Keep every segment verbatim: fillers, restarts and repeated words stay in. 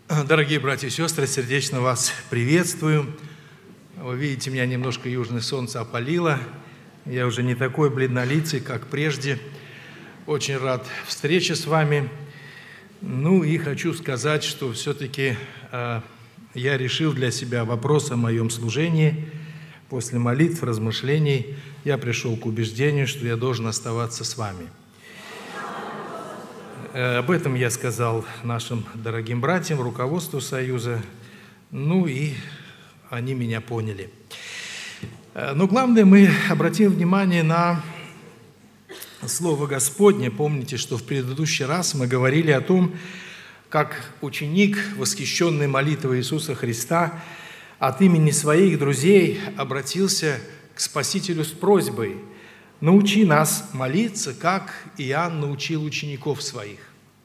Дорогие братья и сестры, сердечно вас приветствую. Вы видите, меня немножко южное солнце опалило. Я уже не такой бледнолицый, как прежде. Очень рад встрече с вами. Ну и хочу сказать, что все-таки э, я решил для себя вопрос о моем служении. После молитв, размышлений я пришел к убеждению, что я должен оставаться с вами. Об этом я сказал нашим дорогим братьям, руководству Союза, ну и они меня поняли. Но главное, мы обратим внимание на Слово Господне. Помните, что в предыдущий раз мы говорили о том, как ученик, восхищенный молитвой Иисуса Христа, от имени своих друзей обратился к Спасителю с просьбой: «Научи нас молиться, как Иоанн научил учеников своих».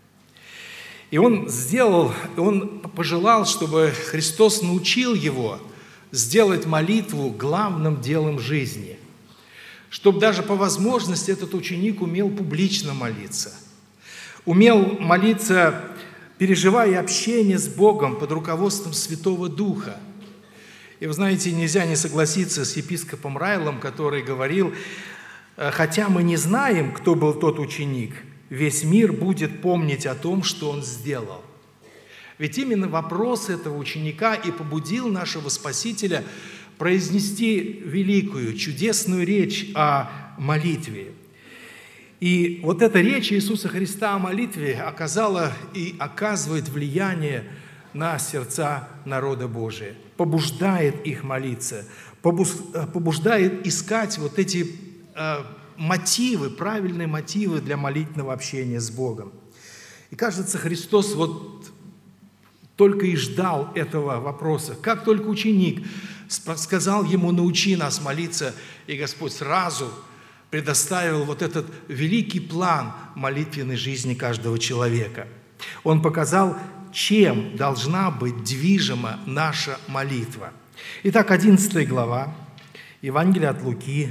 И он сделал, он пожелал, чтобы Христос научил его сделать молитву главным делом жизни, чтобы даже по возможности этот ученик умел публично молиться, умел молиться, переживая общение с Богом под руководством Святого Духа. И вы знаете, нельзя не согласиться с епископом Райлом, который говорил: «Хотя мы не знаем, кто был тот ученик, весь мир будет помнить о том, что он сделал». Ведь именно вопрос этого ученика и побудил нашего Спасителя произнести великую, чудесную речь о молитве. И вот эта речь Иисуса Христа о молитве оказала и оказывает влияние на сердца народа Божия, побуждает их молиться, побуждает искать вот эти мотивы, правильные мотивы для молитвенного общения с Богом. И кажется, Христос вот только и ждал этого вопроса. Как только ученик сказал ему: «Научи нас молиться», и Господь сразу предоставил вот этот великий план молитвенной жизни каждого человека. Он показал, чем должна быть движима наша молитва. Итак, одиннадцатая глава Евангелия от Луки,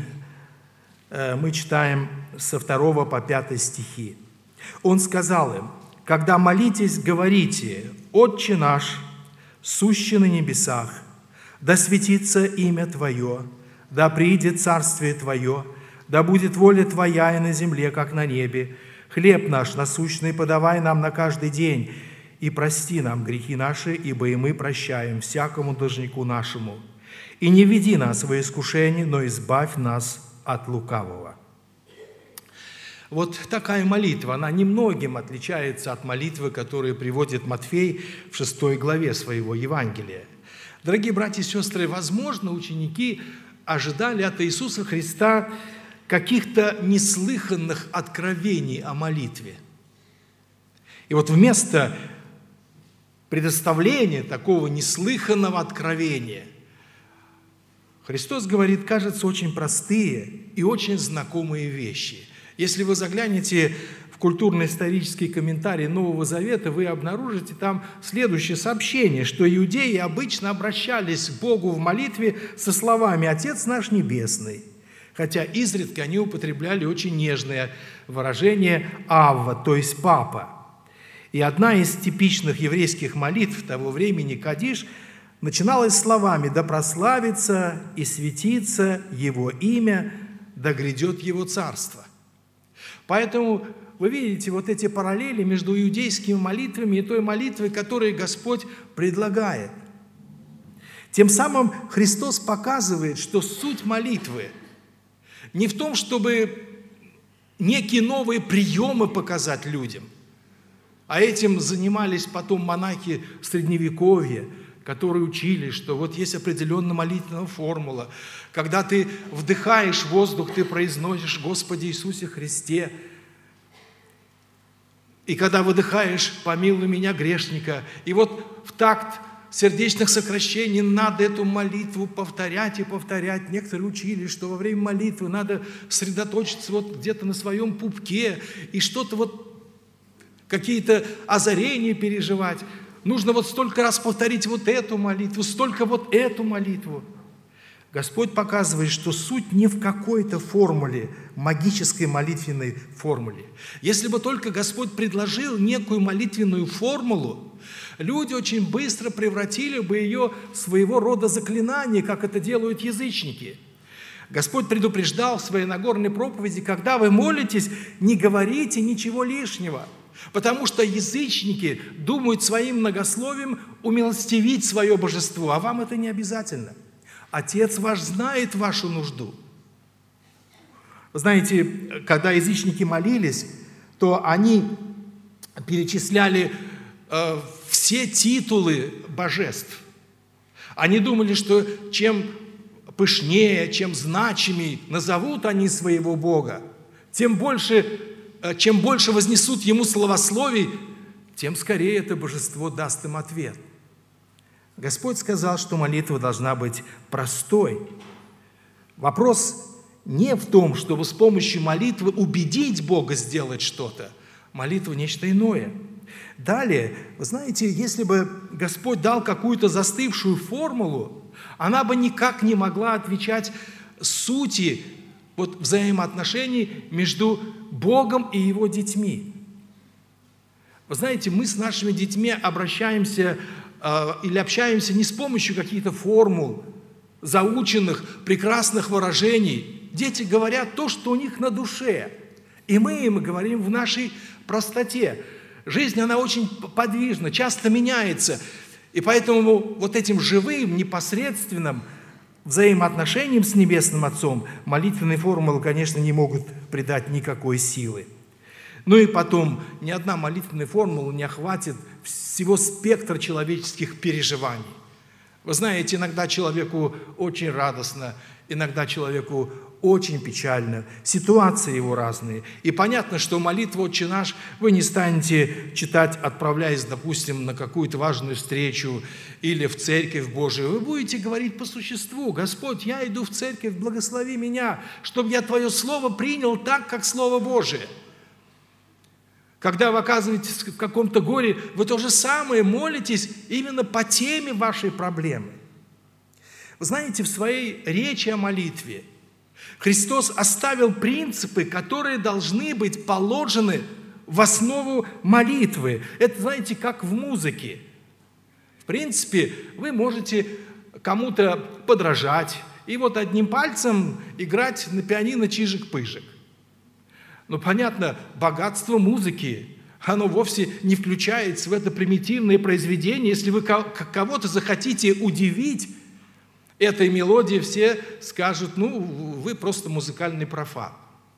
мы читаем со второго по пятый стихи. Он сказал им: «Когда молитесь, говорите: Отче наш, сущий на небесах, да светится имя Твое, да приидет царствие Твое, да будет воля Твоя и на земле, как на небе. Хлеб наш насущный подавай нам на каждый день, и прости нам грехи наши, ибо и мы прощаем всякому должнику нашему. И не веди нас во искушение, но избавь нас от лукавого». Вот такая молитва, она немногим отличается от молитвы, которую приводит Матфей в шестой главе своего Евангелия. Дорогие братья и сестры, возможно, ученики ожидали от Иисуса Христа каких-то неслыханных откровений о молитве. И вот вместо предоставления такого неслыханного откровения Христос говорит, кажется, очень простые и очень знакомые вещи. Если вы заглянете в культурно-исторический комментарий Нового Завета, вы обнаружите там следующее сообщение, что иудеи обычно обращались к Богу в молитве со словами «Отец наш Небесный», хотя изредка они употребляли очень нежное выражение «Авва», то есть «Папа». И одна из типичных еврейских молитв того времени, Кадиш, начиналась словами «Да прославится и светится Его имя, да грядет Его царство». Поэтому вы видите вот эти параллели между иудейскими молитвами и той молитвой, которую Господь предлагает. Тем самым Христос показывает, что суть молитвы не в том, чтобы некие новые приемы показать людям, а этим занимались потом монахи Средневековья, которые учили, что вот есть определенная молитвенная формула. Когда ты вдыхаешь воздух, ты произносишь «Господи Иисусе Христе». И когда выдыхаешь «Помилуй меня, грешника». И вот в такт сердечных сокращений надо эту молитву повторять и повторять. Некоторые учили, что во время молитвы надо сосредоточиться вот где-то на своем пупке и что-то вот, какие-то озарения переживать. Нужно вот столько раз повторить вот эту молитву, столько вот эту молитву. Господь показывает, что суть не в какой-то формуле, магической молитвенной формуле. Если бы только Господь предложил некую молитвенную формулу, люди очень быстро превратили бы ее в своего рода заклинание, как это делают язычники. Господь предупреждал в своей Нагорной проповеди: когда вы молитесь, не говорите ничего лишнего, потому что язычники думают своим многословием умилостивить свое божество, а вам это не обязательно. Отец ваш знает вашу нужду. Знаете, когда язычники молились, то они перечисляли э, все титулы божеств. Они думали, что чем пышнее, чем значимее назовут они своего Бога, тем больше, э, чем больше вознесут ему славословий, тем скорее это божество даст им ответ. Господь сказал, что молитва должна быть простой. Вопрос не в том, чтобы с помощью молитвы убедить Бога сделать что-то. Молитва – нечто иное. Далее, вы знаете, если бы Господь дал какую-то застывшую формулу, она бы никак не могла отвечать сути вот, взаимоотношений между Богом и Его детьми. Вы знаете, мы с нашими детьми обращаемся или общаемся не с помощью каких-то формул, заученных, прекрасных выражений. Дети говорят то, что у них на душе. И мы им говорим в нашей простоте. Жизнь, она очень подвижна, часто меняется. И поэтому вот этим живым, непосредственным взаимоотношениям с Небесным Отцом молитвенные формулы, конечно, не могут придать никакой силы. Ну и потом, ни одна молитвенная формула не охватит всего спектра человеческих переживаний. Вы знаете, иногда человеку очень радостно, иногда человеку очень печально, ситуации его разные. И понятно, что молитву «Отче наш» вы не станете читать, отправляясь, допустим, на какую-то важную встречу или в церковь Божию. Вы будете говорить по существу: «Господь, я иду в церковь, благослови меня, чтобы я Твое Слово принял так, как Слово Божие». Когда вы оказываетесь в каком-то горе, вы то же самое молитесь именно по теме вашей проблемы. Вы знаете, в своей речи о молитве Христос оставил принципы, которые должны быть положены в основу молитвы. Это, знаете, как в музыке. В принципе, вы можете кому-то подражать и вот одним пальцем играть на пианино чижик-пыжик. Но понятно, богатство музыки, оно вовсе не включается в это примитивное произведение. Если вы кого-то захотите удивить этой мелодией, все скажут: ну, вы просто музыкальный профан.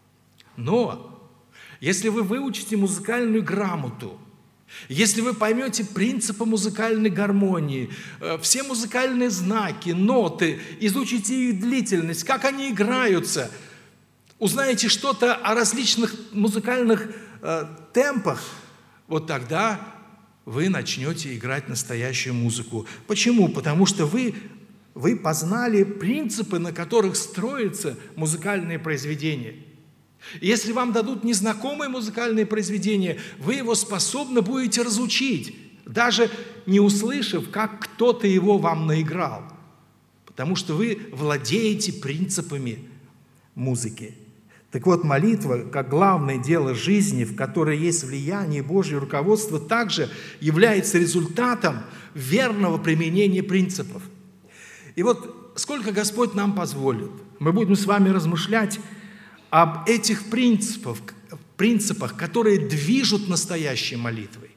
Но если вы выучите музыкальную грамоту, если вы поймете принципы музыкальной гармонии, все музыкальные знаки, ноты, изучите их длительность, как они играются, узнаете что-то о различных музыкальных э, темпах, вот тогда вы начнете играть настоящую музыку. Почему? Потому что вы, вы познали принципы, на которых строятся музыкальные произведения. И если вам дадут незнакомое музыкальное произведение, вы его способны будете разучить, даже не услышав, как кто-то его вам наиграл, потому что вы владеете принципами музыки. Так вот, молитва, как главное дело жизни, в которой есть влияние Божье руководство, также является результатом верного применения принципов. И вот сколько Господь нам позволит, мы будем с вами размышлять об этих принципах, принципах, которые движут настоящей молитвой.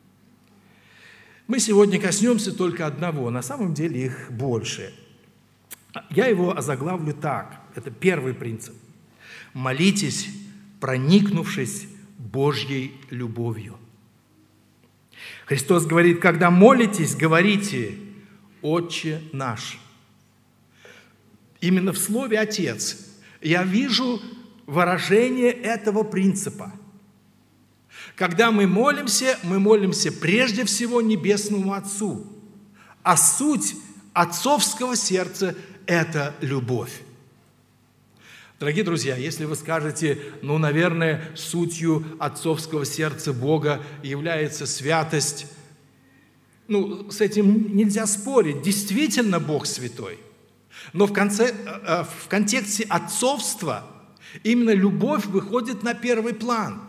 Мы сегодня коснемся только одного, на самом деле их больше. Я его озаглавлю так, это первый принцип. Молитесь, проникнувшись Божьей любовью. Христос говорит: когда молитесь, говорите: «Отче наш». Именно в слове «Отец» я вижу выражение этого принципа. Когда мы молимся, мы молимся прежде всего Небесному Отцу, а суть отцовского сердца – это любовь. Дорогие друзья, если вы скажете: ну, наверное, сутью отцовского сердца Бога является святость, ну, с этим нельзя спорить. Действительно, Бог святой. Но в, конце, в контексте отцовства именно любовь выходит на первый план.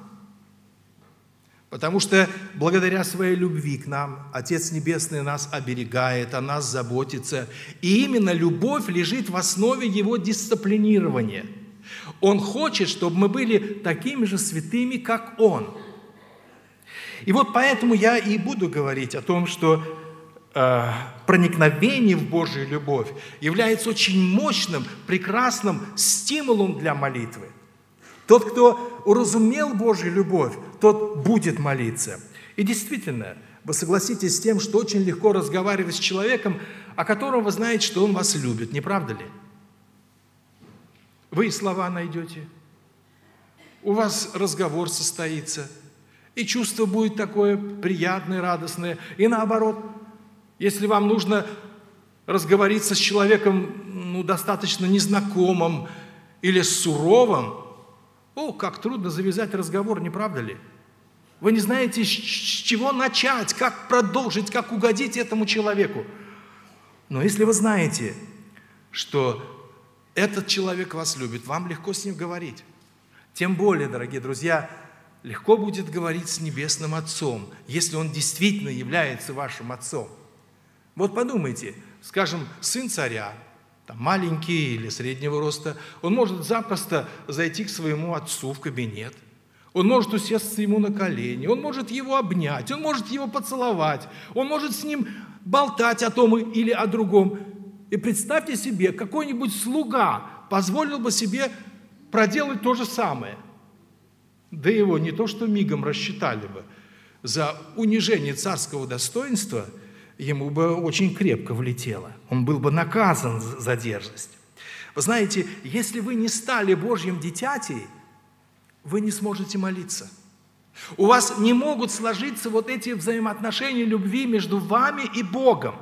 Потому что благодаря своей любви к нам Отец Небесный нас оберегает, о нас заботится. И именно любовь лежит в основе Его дисциплинирования. Он хочет, чтобы мы были такими же святыми, как Он. И вот поэтому я и буду говорить о том, что э, проникновение в Божью любовь является очень мощным, прекрасным стимулом для молитвы. Тот, кто уразумел Божью любовь, тот будет молиться. И действительно, вы согласитесь с тем, что очень легко разговаривать с человеком, о котором вы знаете, что он вас любит, не правда ли? Вы и слова найдете, у вас разговор состоится, и чувство будет такое приятное, радостное. И наоборот, если вам нужно разговориться с человеком ну, достаточно незнакомым или суровым, о, как трудно завязать разговор, не правда ли? Вы не знаете, с чего начать, как продолжить, как угодить этому человеку. Но если вы знаете, что этот человек вас любит, вам легко с ним говорить. Тем более, дорогие друзья, легко будет говорить с Небесным Отцом, если Он действительно является вашим Отцом. Вот подумайте, скажем, сын царя, там, маленький или среднего роста, он может запросто зайти к своему отцу в кабинет, он может усесться ему на колени, он может его обнять, он может его поцеловать, он может с ним болтать о том или о другом. И представьте себе, какой-нибудь слуга позволил бы себе проделать то же самое. Да его не то что мигом рассчитали бы. За унижение царского достоинства ему бы очень крепко влетело. Он был бы наказан за дерзость. Вы знаете, если вы не стали Божьим дитятей, вы не сможете молиться. У вас не могут сложиться вот эти взаимоотношения любви между вами и Богом.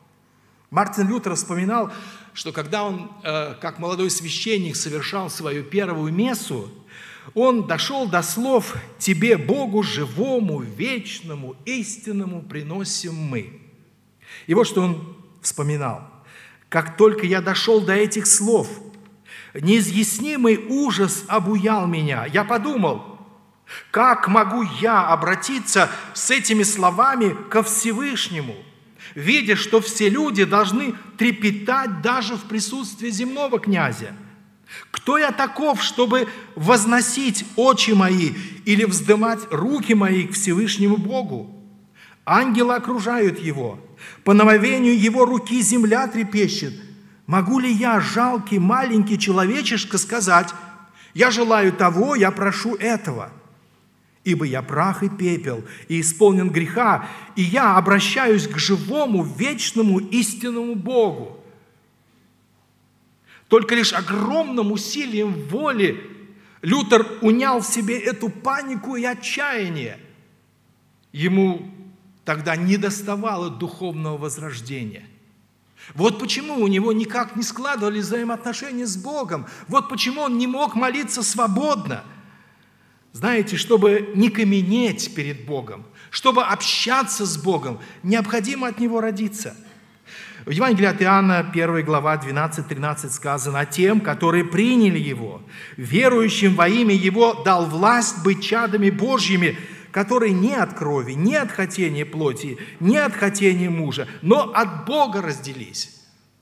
Мартин Лютер вспоминал, что когда он, как молодой священник, совершал свою первую мессу, он дошел до слов «Тебе, Богу живому, вечному, истинному приносим мы». И вот что он вспоминал. «Как только я дошел до этих слов, неизъяснимый ужас обуял меня. Я подумал, как могу я обратиться с этими словами ко Всевышнему, видя, что все люди должны трепетать даже в присутствии земного князя? Кто я таков, чтобы возносить очи мои или вздымать руки мои к Всевышнему Богу? Ангелы окружают его, по намовению его руки земля трепещет. Могу ли я, жалкий маленький человечишка, сказать: я желаю того, я прошу этого? Ибо я прах и пепел, и исполнен греха, и я обращаюсь к живому, вечному, истинному Богу. Только лишь огромным усилием воли Лютер унял в себе эту панику и отчаяние. Ему тогда недоставало духовного возрождения. Вот почему у него никак не складывались взаимоотношения с Богом. Вот почему он не мог молиться свободно. Знаете, чтобы не каменеть перед Богом, чтобы общаться с Богом, необходимо от Него родиться. В Евангелии от Иоанна, первая глава, двенадцать-тринадцать сказано: «А тем, которые приняли Его, верующим во имя Его, дал власть быть чадами Божьими, которые не от крови, не от хотения плоти, не от хотения мужа, но от Бога родились».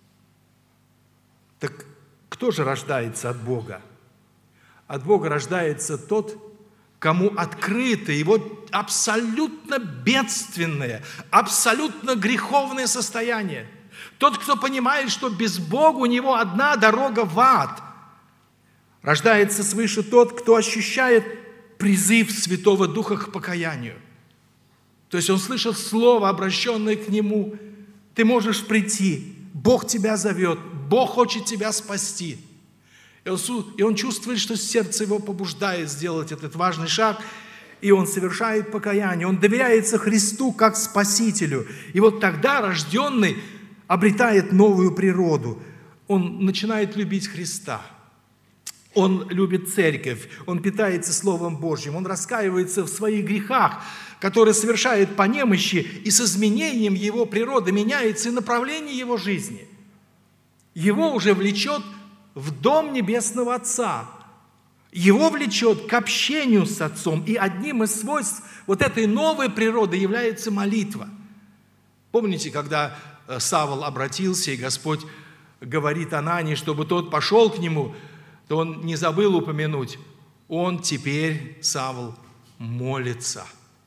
Так кто же рождается от Бога? От Бога рождается тот, кому открыто его абсолютно бедственное, абсолютно греховное состояние. Тот, кто понимает, что без Бога у него одна дорога в ад. Рождается свыше тот, кто ощущает призыв Святого Духа к покаянию. То есть он слышит слово, обращенное к нему: ты можешь прийти, Бог тебя зовет, Бог хочет тебя спасти. И он, и он чувствует, что сердце его побуждает сделать этот важный шаг, и он совершает покаяние, он доверяется Христу как Спасителю. И вот тогда рожденный обретает новую природу. Он начинает любить Христа. Он любит церковь, он питается Словом Божьим, он раскаивается в своих грехах, которые совершает по немощи, и с изменением его природы меняется и направление его жизни. его уже влечет в дом Небесного Отца. Его влечет к общению с Отцом. И одним из свойств вот этой новой природы является молитва. Помните, когда Савл обратился, и Господь говорит Анании, чтобы тот пошел к нему, то он не забыл упомянуть, он теперь, Савл, молится.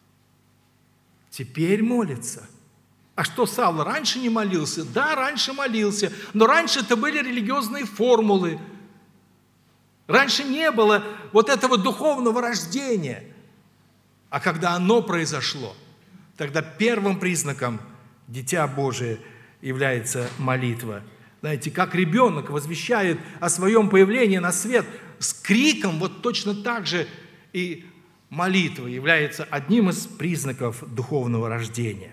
Теперь молится. А что, Савл раньше не молился? Да, раньше молился, но раньше это были религиозные формулы. Раньше не было вот этого духовного рождения. А когда оно произошло, тогда первым признаком Дитя Божие является молитва. Знаете, как ребенок возвещает о своем появлении на свет с криком, вот точно так же и молитва является одним из признаков духовного рождения.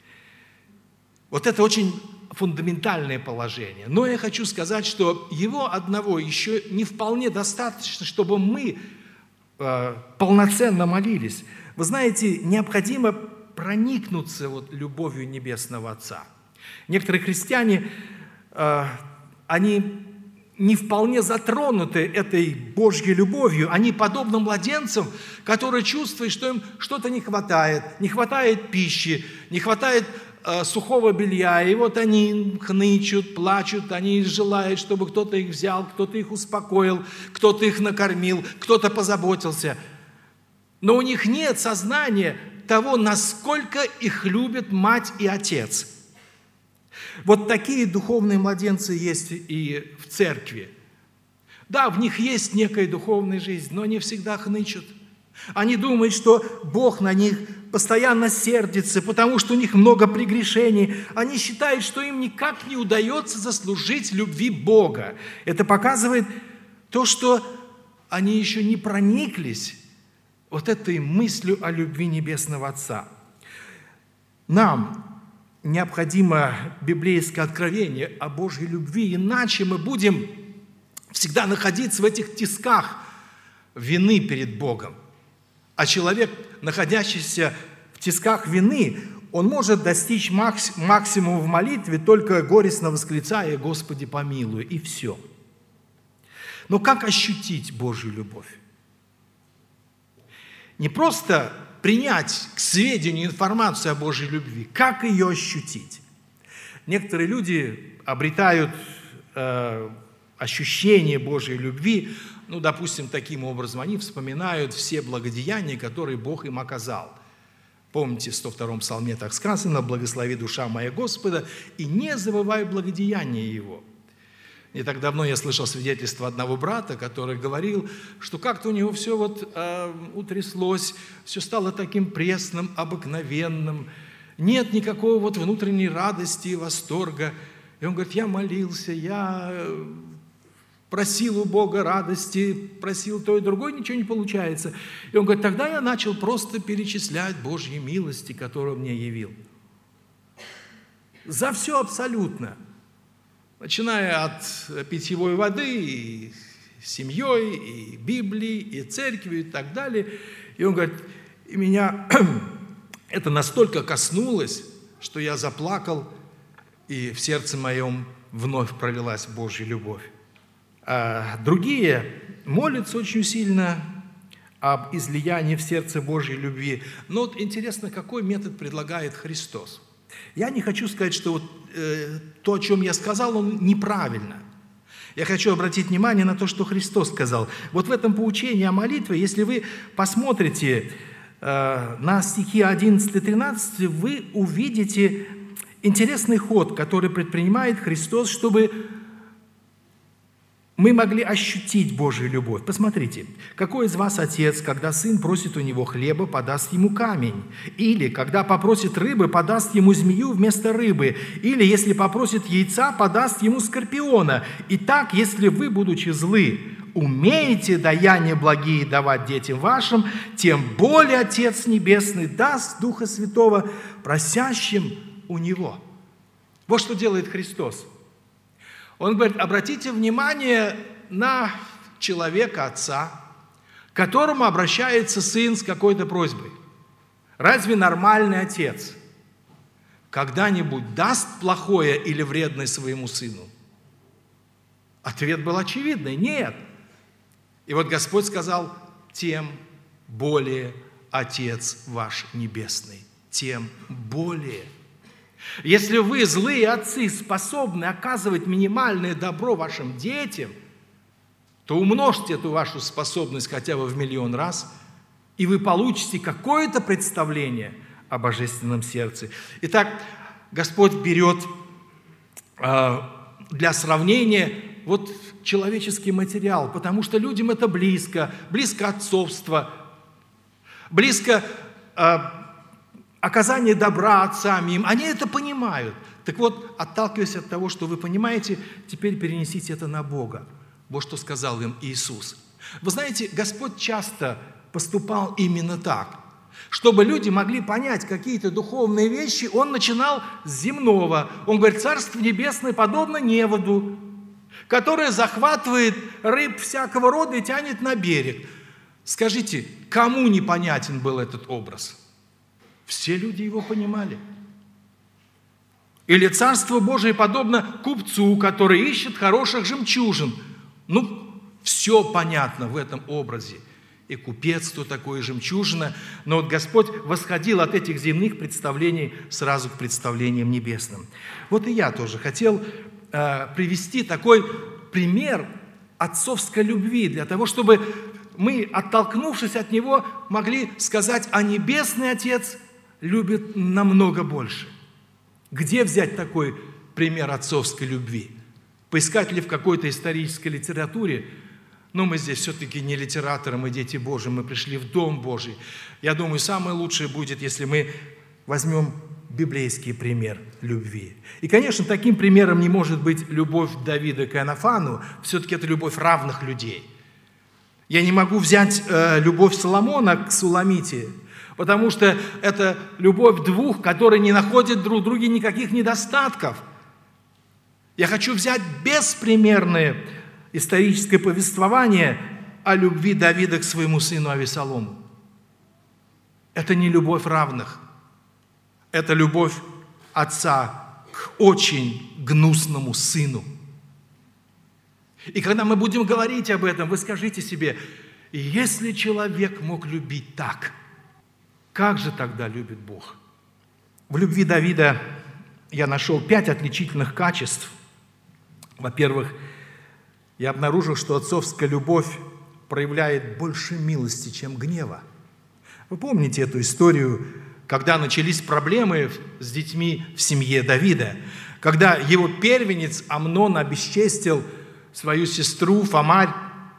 Вот это очень фундаментальное положение. Но я хочу сказать, что его одного еще не вполне достаточно, чтобы мы э, полноценно молились. Вы знаете, необходимо проникнуться вот любовью Небесного Отца. Некоторые христиане, э, они не вполне затронуты этой Божьей любовью. Они подобны младенцам, которые чувствуют, что им что-то не хватает. Не хватает пищи, не хватает э, сухого белья. И вот они хнычут, плачут, они желают, чтобы кто-то их взял, кто-то их успокоил, кто-то их накормил, кто-то позаботился. Но у них нет сознания того, насколько их любят мать и отец. Вот такие духовные младенцы есть и в церкви. Да, в них есть некая духовная жизнь, но они всегда хнычут. Они думают, что Бог на них постоянно сердится, потому что у них много прегрешений. Они считают, что им никак не удается заслужить любви Бога. Это показывает то, что они еще не прониклись вот этой мыслью о любви Небесного Отца. Нам необходимо библейское откровение о Божьей любви, иначе мы будем всегда находиться в этих тисках вины перед Богом. А человек, находящийся в тисках вины, он может достичь максимума в молитве, только горестно восклицая: «Господи, помилуй», и все. Но как ощутить Божью любовь? Не просто принять к сведению информацию о Божьей любви, как ее ощутить? Некоторые люди обретают э, ощущение Божьей любви, ну, допустим, таким образом, они вспоминают все благодеяния, которые Бог им оказал. Помните, в сто втором псалме так сказано: «Благослови душа моя Господа, и не забывай благодеяния Его». Не так давно я слышал свидетельство одного брата, который говорил, что как-то у него все вот э, утряслось, все стало таким пресным, обыкновенным, нет никакого вот внутренней радости и восторга. И он говорит: я молился, я просил у Бога радости, просил то и другое, ничего не получается. И он говорит: тогда я начал просто перечислять Божьи милости, которые Он мне явил. За все абсолютно. Начиная от питьевой воды, и семьей, и Библии, и церкви, и так далее. И он говорит: и меня это настолько коснулось, что я заплакал, и в сердце моем вновь пролилась Божья любовь. А другие молятся очень сильно об излиянии в сердце Божьей любви. Но вот интересно, какой метод предлагает Христос. Я не хочу сказать, что вот, э, то, о чем я сказал, он неправильно. Я хочу обратить внимание на то, что Христос сказал. Вот в этом поучении о молитве, если вы посмотрите э, на стихи одиннадцать-тринадцать, вы увидите интересный ход, который предпринимает Христос, чтобы мы могли ощутить Божью любовь. Посмотрите, какой из вас отец, когда сын просит у него хлеба, подаст ему камень? Или, когда попросит рыбы, подаст ему змею вместо рыбы? Или, если попросит яйца, подаст ему скорпиона? Итак, если вы, будучи злы, умеете даяния благие давать детям вашим, тем более Отец Небесный даст Духа Святого просящим у Него». Вот что делает Христос. Он говорит: обратите внимание на человека, отца, к которому обращается сын с какой-то просьбой. Разве нормальный отец когда-нибудь даст плохое или вредное своему сыну? Ответ был очевидный – нет. И вот Господь сказал: тем более Отец ваш Небесный, тем более. Если вы, злые отцы, способны оказывать минимальное добро вашим детям, то умножьте эту вашу способность хотя бы в миллион раз, и вы получите какое-то представление о божественном сердце. Итак, Господь берет э, для сравнения вот человеческий материал, потому что людям это близко, близко отцовство, близко э, оказание добра отцам им. Они это понимают. Так вот, отталкиваясь от того, что вы понимаете, теперь перенесите это на Бога. Вот что сказал им Иисус. Вы знаете, Господь часто поступал именно так. Чтобы люди могли понять какие-то духовные вещи, Он начинал с земного. Он говорит: Царство Небесное подобно неводу, которое захватывает рыб всякого рода и тянет на берег. Скажите, кому непонятен был этот образ? Все люди его понимали. Или Царство Божие подобно купцу, который ищет хороших жемчужин. Ну, все понятно в этом образе. И купец, кто такой, и жемчужина. Но вот Господь восходил от этих земных представлений сразу к представлениям небесным. Вот и я тоже хотел э, привести такой пример отцовской любви, для того, чтобы мы, оттолкнувшись от него, могли сказать: а Небесный Отец любит намного больше. Где взять такой пример отцовской любви? Поискать ли в какой-то исторической литературе? Но мы здесь все-таки не литераторы, мы дети Божьи, мы пришли в Дом Божий. Я думаю, самое лучшее будет, если мы возьмем библейский пример любви. И, конечно, таким примером не может быть любовь Давида к Иоаннафану, все-таки это любовь равных людей. Я не могу взять э, любовь Соломона к Суламите, потому что это любовь двух, которые не находят друг в друге никаких недостатков. Я хочу взять беспримерное историческое повествование о любви Давида к своему сыну Авесолому. Это не любовь равных. Это любовь отца к очень гнусному сыну. И когда мы будем говорить об этом, вы скажите себе: если человек мог любить так, как же тогда любит Бог? В любви Давида я нашел пять отличительных качеств. Во-первых, я обнаружил, что отцовская любовь проявляет больше милости, чем гнева. Вы помните эту историю, когда начались проблемы с детьми в семье Давида, когда его первенец Амнон обесчестил свою сестру Фамарь,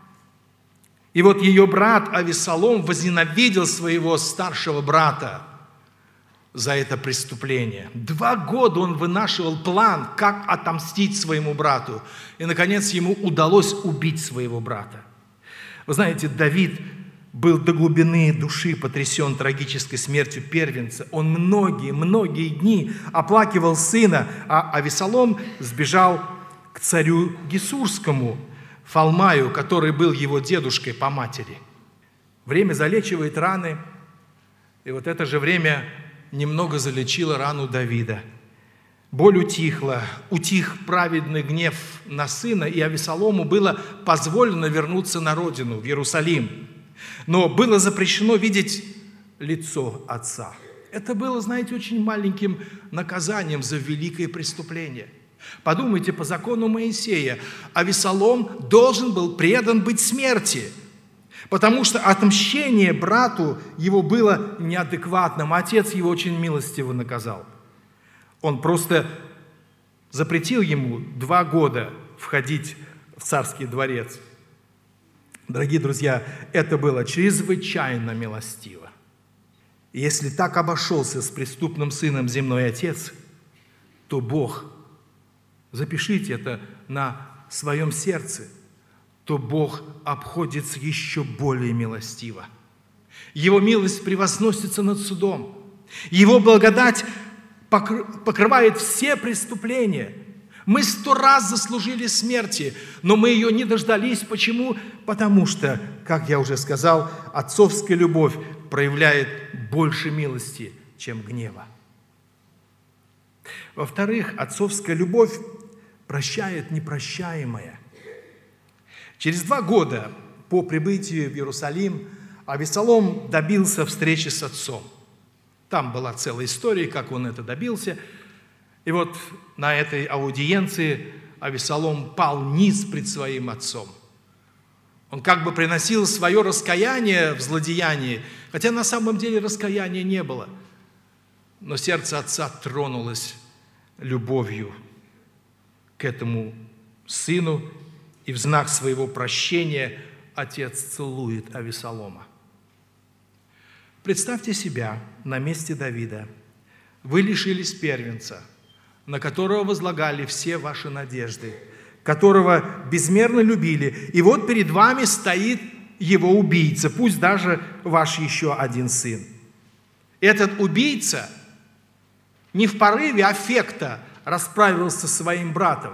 и вот ее брат Авесолом возненавидел своего старшего брата за это преступление. Два года он вынашивал план, как отомстить своему брату. И, наконец, ему удалось убить своего брата. Вы знаете, Давид был до глубины души потрясен трагической смертью первенца. Он многие-многие дни оплакивал сына, а Авесолом сбежал к царю Гесурскому, Фалмаю, который был его дедушкой по матери. Время залечивает раны, и вот это же время немного залечило рану Давида. Боль утихла, утих праведный гнев на сына, и Авесолому было позволено вернуться на родину, в Иерусалим. Но было запрещено видеть лицо отца. Это было, знаете, очень маленьким наказанием за великое преступление. Подумайте, по закону Моисея Авесолом должен был предан быть смерти, потому что отмщение брату его было неадекватным. Отец его очень милостиво наказал. Он просто запретил ему два года входить в царский дворец. Дорогие друзья, это было чрезвычайно милостиво. И если так обошелся с преступным сыном земной отец, то Бог, запишите это на своем сердце, то Бог обходится еще более милостиво. Его милость превозносится над судом. Его благодать покрывает все преступления. Мы сто раз заслужили смерти, но мы ее не дождались. Почему? Потому что, как я уже сказал, отцовская любовь проявляет больше милости, чем гнева. Во-вторых, отцовская любовь прощает непрощаемое. Через два года по прибытию в Иерусалим Авессалом добился встречи с отцом. Там была целая история, как он это добился. И вот на этой аудиенции Авессалом пал ниц пред своим отцом. Он как бы приносил свое раскаяние в злодеянии, хотя на самом деле раскаяния не было. Но сердце отца тронулось любовью к этому сыну, и в знак своего прощения отец целует Авессалома. Представьте себя на месте Давида. Вы лишились первенца, на которого возлагали все ваши надежды, которого безмерно любили. И вот перед вами стоит его убийца, пусть даже ваш еще один сын. Этот убийца не в порыве аффекта расправился со своим братом,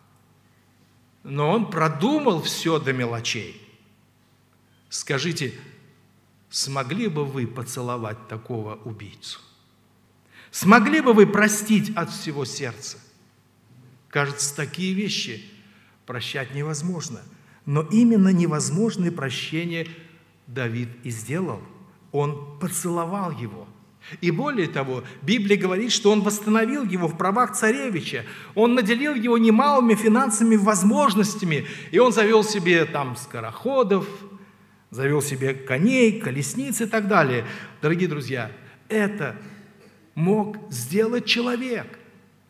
но он продумал все до мелочей. Скажите, смогли бы вы поцеловать такого убийцу? Смогли бы вы простить от всего сердца? Кажется, такие вещи прощать невозможно. Но именно невозможное прощение Давид и сделал. Он поцеловал его. И более того, Библия говорит, что он восстановил его в правах царевича. Он наделил его немалыми финансовыми возможностями. И он завел себе там скороходов, завел себе коней, колесниц и так далее. Дорогие друзья, это мог сделать человек.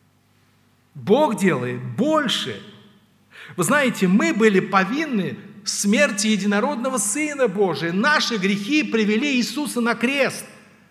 Бог делает больше. Вы знаете, мы были повинны смерти единородного Сына Божия. Наши грехи привели Иисуса на крест.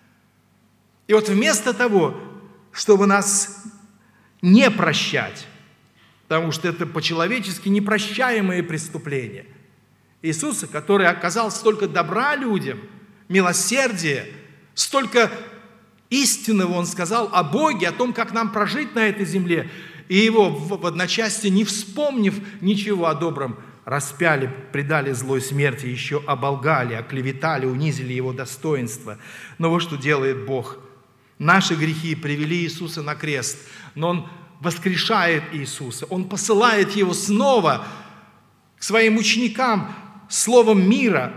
И вот вместо того, чтобы нас не прощать, потому что это по-человечески непрощаемые преступления, Иисуса, который оказал столько добра людям, милосердия, столько истинного Он сказал о Боге, о том, как нам прожить на этой земле, и Его в одночасье, не вспомнив ничего о добром, распяли, предали злой смерти, еще оболгали, оклеветали, унизили Его достоинство. Но вот что делает Бог. Наши грехи привели Иисуса на крест, но Он воскрешает Иисуса, Он посылает Его снова к Своим ученикам словом мира,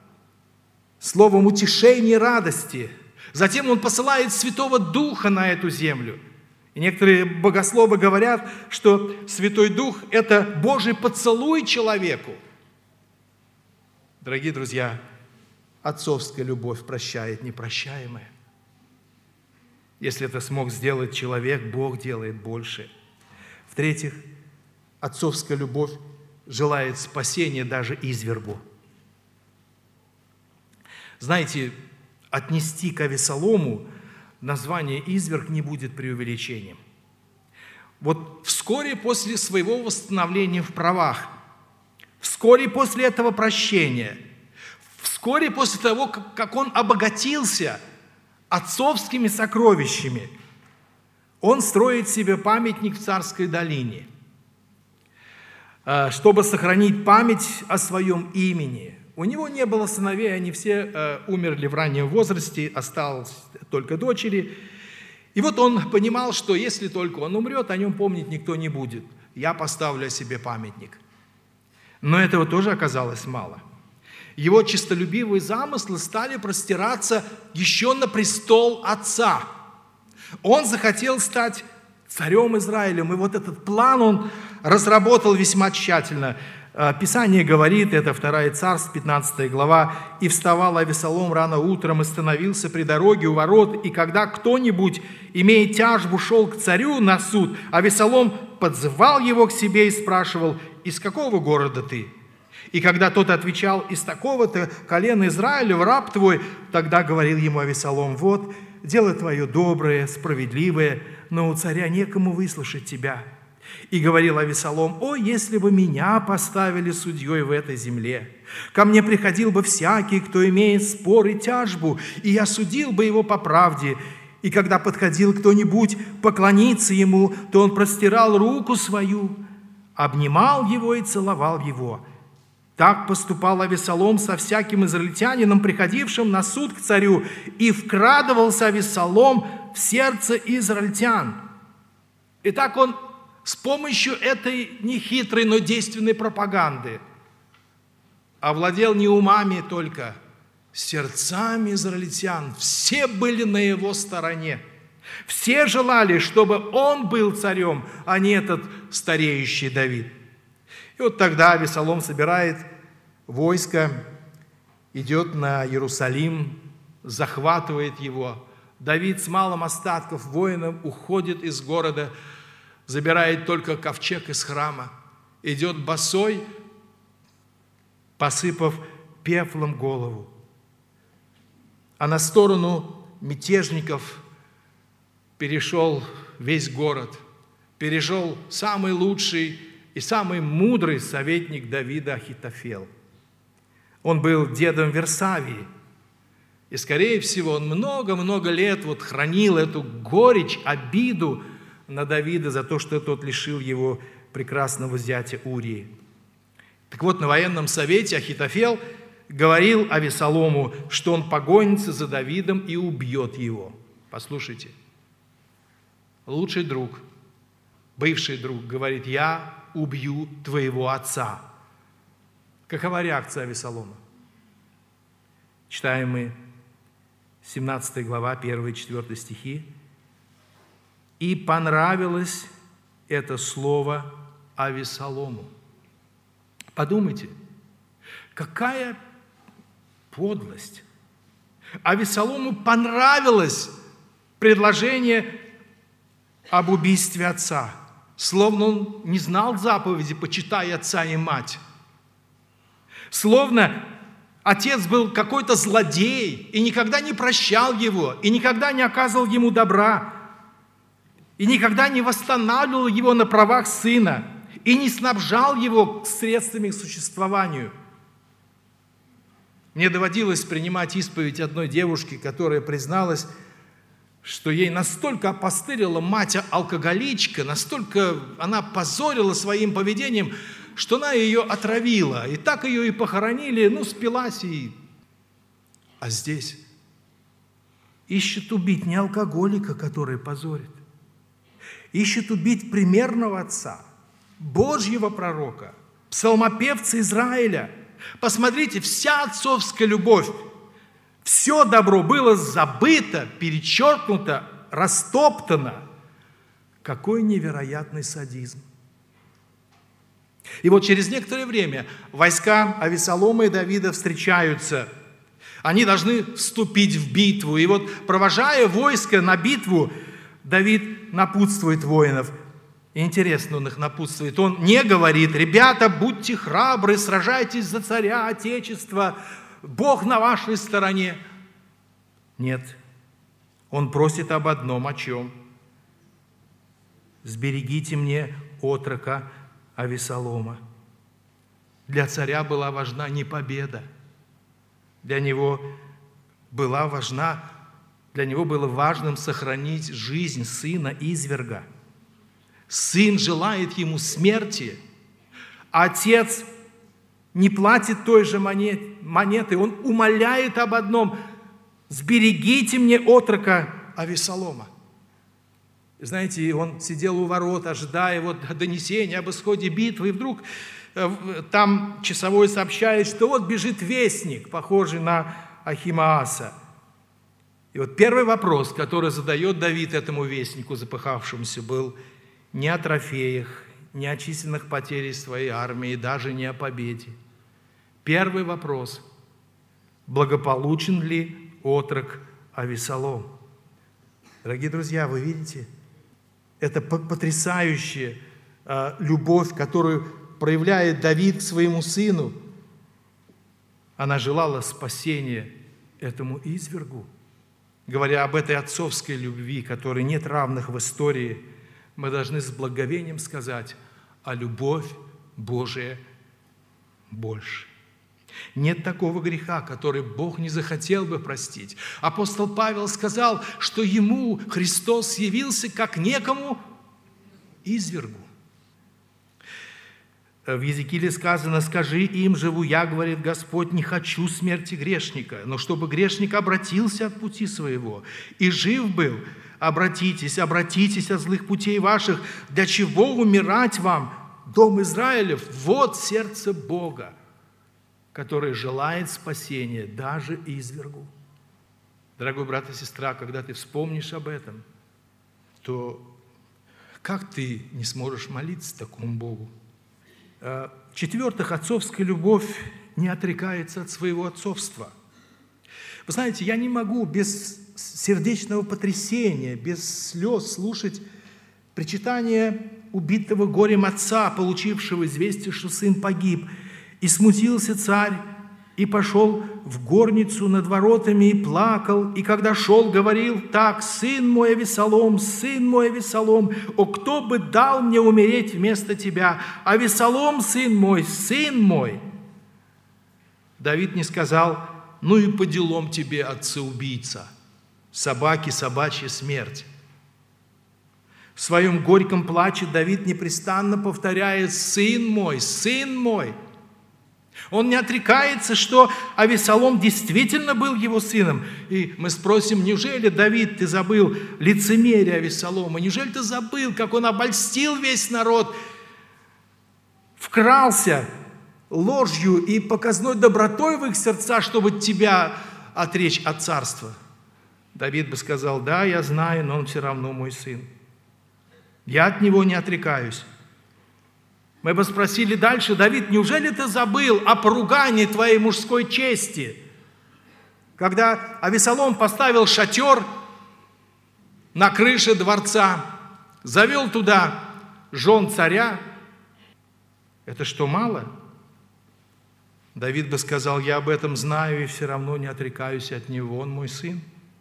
словом утешения, радости. Затем Он посылает Святого Духа на эту землю. И некоторые богословы говорят, что Святой Дух – это Божий поцелуй человеку. Дорогие друзья, отцовская любовь прощает непрощаемое. Если это смог сделать человек, Бог делает больше. В-третьих, отцовская любовь желает спасения даже извергу. Знаете, отнести к Авессалому название изверг не будет преувеличением. Вот вскоре после своего восстановления в правах, вскоре после этого прощения, вскоре после того, как он обогатился отцовскими сокровищами, он строит себе памятник в Царской долине, чтобы сохранить память о своем имени. У него не было сыновей, они все э, умерли в раннем возрасте, осталось только дочери. И вот он понимал, что если только он умрет, о нем помнить никто не будет. Я поставлю себе памятник. Но этого тоже оказалось мало. Его честолюбивые замыслы стали простираться еще на престол отца. Он захотел стать царем Израилем, и вот этот план он разработал весьма тщательно. Писание говорит, это второе Царств, пятнадцатая глава, «И вставал Авессалом рано утром и становился при дороге у ворот, и когда кто-нибудь, имея тяжбу, шел к царю на суд, Авессалом подзывал его к себе и спрашивал: из какого города ты? И когда тот отвечал: из такого-то колена Израилев, раб твой, тогда говорил ему Авессалом: вот, дело твое доброе, справедливое, но у царя некому выслушать тебя. И говорил Авессалом: о, если бы меня поставили судьей в этой земле! Ко мне приходил бы всякий, кто имеет спор и тяжбу, и я судил бы его по правде. И когда подходил кто-нибудь поклониться ему, то он простирал руку свою, обнимал его и целовал его. Так поступал Авессалом со всяким израильтянином, приходившим на суд к царю, и вкрадывался Авессалом в сердце израильтян». Итак, он с помощью этой нехитрой, но действенной пропаганды овладел не умами только, сердцами израильтян. Все были на его стороне. Все желали, чтобы он был царем, а не этот стареющий Давид. И вот тогда Авесолом собирает войско, идет на Иерусалим, захватывает его. Давид с малым остатков воинов уходит из города, забирает только ковчег из храма, идет босой, посыпав пеплом голову. А на сторону мятежников перешел весь город, перешел самый лучший и самый мудрый советник Давида Ахитофел. Он был дедом Версавии, и, скорее всего, он много-много лет вот хранил эту горечь, обиду на Давида за то, что тот лишил его прекрасного зятя Урии. Так вот, на военном совете Ахитофел говорил Авесолому, что он погонится за Давидом и убьет его. Послушайте, лучший друг, бывший друг говорит: «Я убью твоего отца». Какова реакция Авесолома? Читаем мы семнадцатая глава, первый и четвёртый стихи. «И понравилось это слово Авесолому». Подумайте, какая подлость. Авесолому понравилось предложение об убийстве отца, словно он не знал заповеди «почитай отца и мать». Словно отец был какой-то злодей и никогда не прощал его, и никогда не оказывал ему добра, и никогда не восстанавливал его на правах сына, и не снабжал его средствами к существованию. Мне доводилось принимать исповедь одной девушки, которая призналась, что ей настолько опостылила мать-алкоголичка, настолько она позорила своим поведением, что она ее отравила. И так ее и похоронили, ну, спилась и... А здесь ищет убить не алкоголика, который позорит. Ищет убить примерного отца, Божьего пророка, псалмопевца Израиля. Посмотрите, вся отцовская любовь, все добро было забыто, перечеркнуто, растоптано. Какой невероятный садизм. И вот через некоторое время войска Авесолома и Давида встречаются. Они должны вступить в битву. И вот, провожая войско на битву, Давид напутствует воинов. И интересно, он их напутствует. Он не говорит: «Ребята, будьте храбры, сражайтесь за царя, отечества, Бог на вашей стороне». Нет, он просит об одном, о чем? «Сберегите мне отрока Авесолома». Для царя была важна не победа. Для него была важна, для него было важным сохранить жизнь сына изверга. Сын желает ему смерти, а отец не платит той же монеты. Он умоляет об одном: «Сберегите мне отрока Авесолома». Знаете, он сидел у ворот, ожидая вот донесения об исходе битвы, и вдруг там часовой сообщает, что вот бежит вестник, похожий на Ахимааса. И вот первый вопрос, который задает Давид этому вестнику запыхавшемуся, был не о трофеях, не о численных потерях своей армии, даже не о победе. Первый вопрос: благополучен ли отрок Авесолом? Дорогие друзья, вы видите, это потрясающая любовь, которую проявляет Давид к своему сыну. Она желала спасения этому извергу. Говоря об этой отцовской любви, которой нет равных в истории, мы должны с благоговением сказать: а любовь Божия больше. Нет такого греха, который Бог не захотел бы простить. Апостол Павел сказал, что ему Христос явился как некому извергу. В Иезекииле сказано: «Скажи им, живу я, говорит Господь, не хочу смерти грешника, но чтобы грешник обратился от пути своего и жив был. Обратитесь, обратитесь от злых путей ваших. Для чего умирать вам, дом Израилев? Вот сердце Бога». который желает спасения даже извергу. Дорогой брат и сестра, когда ты вспомнишь об этом, то как ты не сможешь молиться такому Богу? В-четвертых, отцовская любовь не отрекается от своего отцовства. Вы знаете, я не могу без сердечного потрясения, без слез слушать причитание убитого горем отца, получившего известие, что сын погиб. «И смутился царь, и пошел в горницу над воротами, и плакал, и когда шел, говорил так: сын мой Авессалом, сын мой Авессалом, о, кто бы дал мне умереть вместо тебя? Авессалом, сын мой, сын мой!» Давид не сказал: «Ну и по делам тебе, отца-убийца, собаки, собачья смерть». В своем горьком плаче Давид непрестанно повторяет: «Сын мой, сын мой». Он не отрекается, что Авессалом действительно был его сыном. И мы спросим: неужели, Давид, ты забыл лицемерие Авессалома? Неужели ты забыл, как он обольстил весь народ, вкрался ложью и показной добротой в их сердца, чтобы тебя отречь от царства? Давид бы сказал: да, я знаю, но он все равно мой сын. Я от него не отрекаюсь. Мы бы спросили дальше: Давид, неужели ты забыл о поругании твоей мужской чести? Когда Авессалом поставил шатер на крыше дворца, завел туда жен царя, это что, мало? Давид бы сказал: я об этом знаю и все равно не отрекаюсь от него, он мой сын.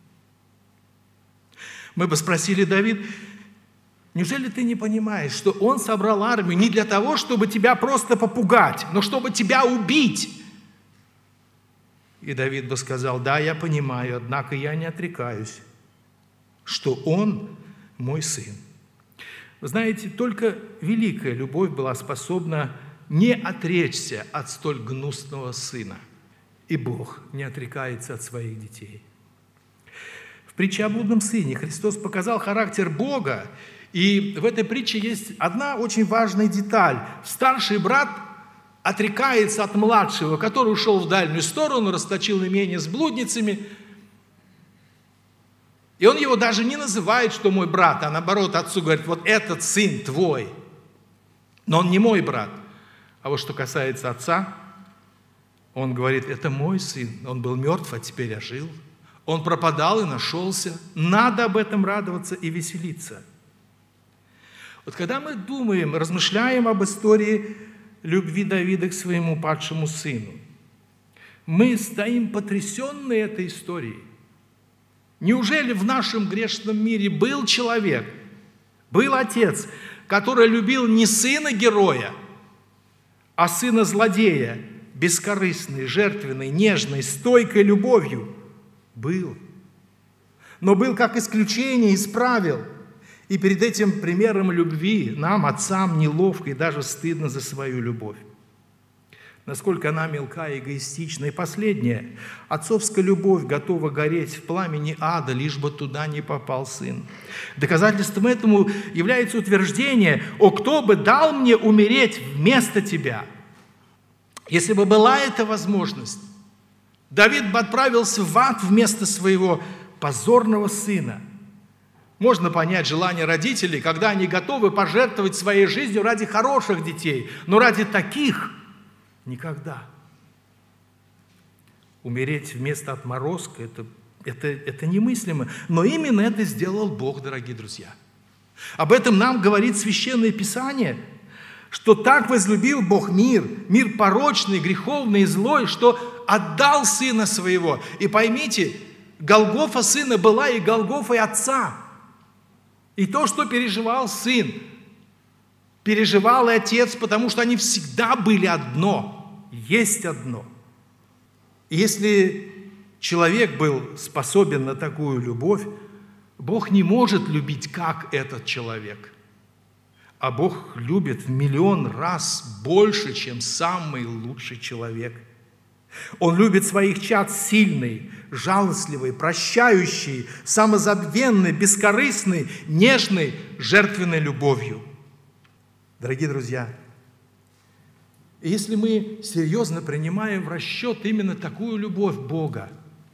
Мы бы спросили: Давид, неужели ты не понимаешь, что он собрал армию не для того, чтобы тебя просто попугать, но чтобы тебя убить? И Давид бы сказал: да, я понимаю, однако я не отрекаюсь, что он мой сын. Вы знаете, только великая любовь была способна не отречься от столь гнусного сына. И Бог не отрекается от своих детей. В притче о блудном сыне Христос показал характер Бога. И в этой притче есть одна очень важная деталь. Старший брат отрекается от младшего, который ушел в дальнюю сторону, расточил имение с блудницами. И он его даже не называет, что мой брат, а наоборот отцу говорит: вот этот сын твой. Но он не мой брат. А вот что касается отца, он говорит: это мой сын. Он был мертв, а теперь ожил. Он пропадал и нашелся. Надо об этом радоваться и веселиться. Вот когда мы думаем, размышляем об истории любви Давида к своему падшему сыну, мы стоим потрясенные этой историей. Неужели в нашем грешном мире был человек, был отец, который любил не сына героя, а сына злодея, бескорыстной, жертвенной, нежной, стойкой любовью? Был. Но был как исключение из правил. И перед этим примером любви нам, отцам, неловко и даже стыдно за свою любовь. Насколько она мелка и эгоистична. И последнее. Отцовская любовь готова гореть в пламени ада, лишь бы туда не попал сын. Доказательством этому является утверждение: «О, кто бы дал мне умереть вместо тебя?» Если бы была эта возможность, Давид бы отправился в ад вместо своего позорного сына. Можно понять желание родителей, когда они готовы пожертвовать своей жизнью ради хороших детей, но ради таких никогда. Умереть вместо отморозка это, это, это немыслимо. Но именно это сделал Бог, дорогие друзья. Об этом нам говорит Священное Писание, что так возлюбил Бог мир, мир порочный, греховный и злой, что отдал Сына Своего. И поймите, Голгофа Сына была и Голгофой Отца. И то, что переживал Сын, переживал и Отец, потому что они всегда были одно, есть одно. И если человек был способен на такую любовь, Бог не может любить, как этот человек. А Бог любит в миллион раз больше, чем самый лучший человек. Он любит своих чад сильной, жалостливой, прощающей, самозабвенной, бескорыстной, нежной, жертвенной любовью. Дорогие друзья, И если мы серьезно принимаем в расчет именно такую любовь Бога,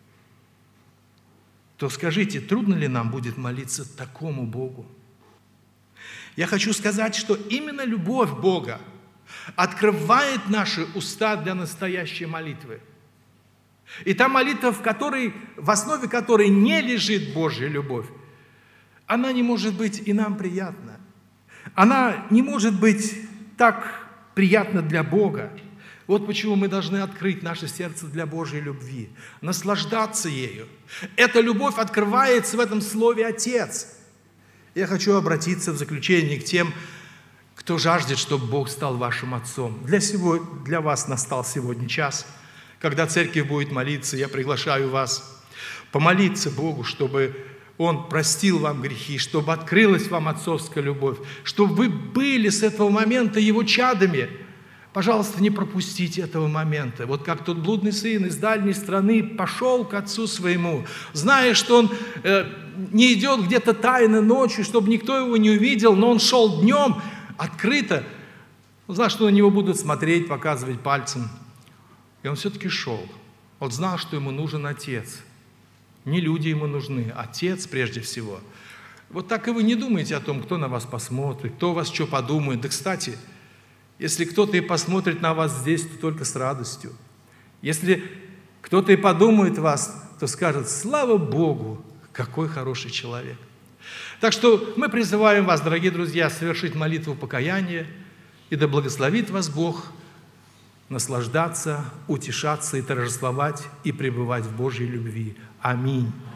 то скажите, трудно ли нам будет молиться такому Богу? Я хочу сказать, что именно любовь Бога открывает наши уста для настоящей молитвы. И та молитва, в которой, в основе которой не лежит Божья любовь, она не может быть и нам приятна. Она не может быть так приятна для Бога. Вот почему мы должны открыть наше сердце для Божьей любви, наслаждаться ею. Эта любовь открывается в этом слове «Отец». Я хочу обратиться в заключение к тем, кто жаждет, чтобы Бог стал вашим отцом. Для, сего, для вас настал сегодня час, когда церковь будет молиться. Я приглашаю вас помолиться Богу, чтобы Он простил вам грехи, чтобы открылась вам отцовская любовь, чтобы вы были с этого момента Его чадами. Пожалуйста, не пропустите этого момента. Вот как тот блудный сын из дальней страны пошел к отцу своему, зная, что он э, не идет где-то тайно ночью, чтобы никто его не увидел, но он шел днем открыто, зная, что на него будут смотреть, показывать пальцем. И он все-таки шел. Он знал, что ему нужен отец. Не люди ему нужны, отец прежде всего. Вот так и вы не думаете о том, кто на вас посмотрит, кто о вас что подумает. Да, кстати, если кто-то и посмотрит на вас здесь, то только с радостью. Если кто-то и подумает вас, то скажет: слава Богу, какой хороший человек. Так что мы призываем вас, дорогие друзья, совершить молитву покаяния, и да благословит вас Бог наслаждаться, утешаться и торжествовать, и пребывать в Божьей любви. Аминь.